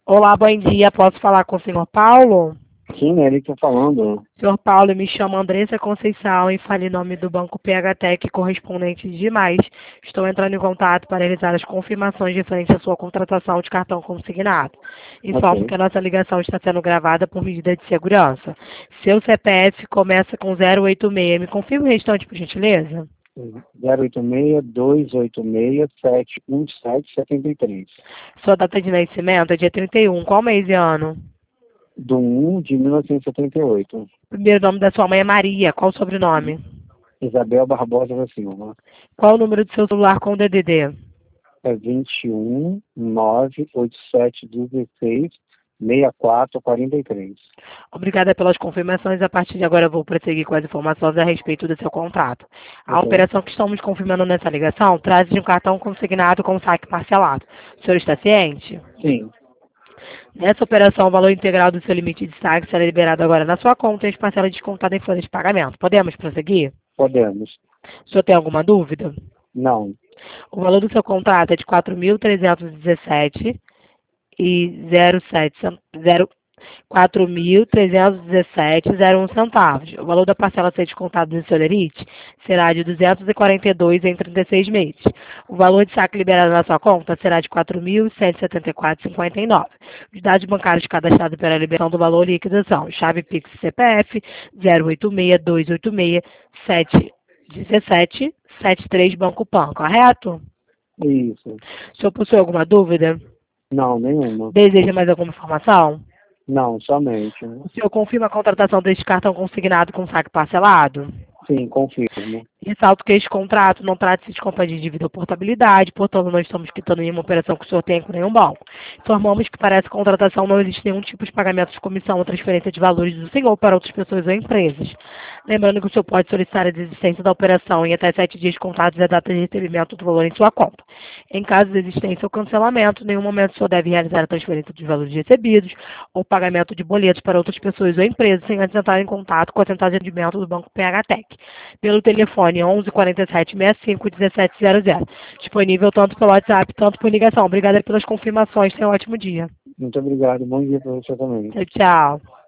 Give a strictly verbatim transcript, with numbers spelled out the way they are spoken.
Olá, bom dia. Posso falar com o senhor Paulo? Sim, é ele que está falando. Senhor Paulo, me chamo Andressa Conceição e falo em nome do Banco P H Tec, correspondente de mais. Estou entrando em contato para realizar as confirmações referentes à sua contratação de cartão consignado. Informo Ok. que a nossa ligação está sendo gravada por medida de segurança. Seu C P F começa com zero oito seis. Me confirma o restante, por gentileza? zero oito seis, dois oito seis, sete um sete, sete três. Sua data de nascimento é dia trinta e um. Qual mês e ano? Do um de mil novecentos e setenta e oito. O primeiro nome da sua mãe é Maria. Qual o sobrenome? Isabel Barbosa da Silva. Qual o número do seu celular com o D D D? É vinte e um, nove oito sete, dezesseis, sessenta e quatro, quarenta e três. Obrigada pelas confirmações. A partir de agora eu vou prosseguir com as informações a respeito do seu contrato. A Ok. operação que estamos confirmando nessa ligação trata de um cartão consignado com saque parcelado. O senhor está ciente? Sim, Nessa operação, o valor integral do seu limite de saque será liberado agora na sua conta e as parcelas descontadas em folha de pagamento. Podemos prosseguir? podemos. O senhor tem alguma dúvida? Não. O valor do seu contrato é de quatro mil trezentos e dezessete e zero sete cent- zero- quatro mil trezentos e dezessete e zero um centavos. O valor da parcela a ser descontado do seu lerite será de duzentos e quarenta e dois em trinta e seis meses. O valor de saque liberado na sua conta será de quatro mil cento e setenta e quatro e cinquenta e nove. Os dados bancários cadastrados para a liberação do valor líquido são chave Pix C P F zero oito seis, dois oito seis, sete um sete, sete três Banco Pan, correto? Isso. O senhor possui alguma dúvida? Não, nenhuma. Deseja mais alguma informação? Não, somente. O senhor confirma a contratação deste cartão consignado com saque parcelado? Sim, confirmo. Ressalto que este contrato não trata-se de compra de dívida ou portabilidade, portanto não estamos quitando nenhuma operação que o senhor tenha com nenhum banco. Informamos que para essa contratação não existe nenhum tipo de pagamento de comissão ou transferência de valores do senhor para outras pessoas ou empresas. Lembrando que o senhor pode solicitar a desistência da operação em até sete dias contados da data de recebimento do valor em sua conta. Em caso de existência ou cancelamento, em nenhum momento o senhor deve realizar a transferência dos valores recebidos ou pagamento de boletos para outras pessoas ou empresas sem antes entrar em contato com a central de atendimento do Banco P H Tec, pelo telefone onze, quarenta e sete, sessenta e cinco, dezessete zero zero. Disponível tanto pelo WhatsApp, tanto por ligação. Obrigada pelas confirmações. Tenha um ótimo dia. Muito obrigado. Bom dia para você também. Tchau, tchau.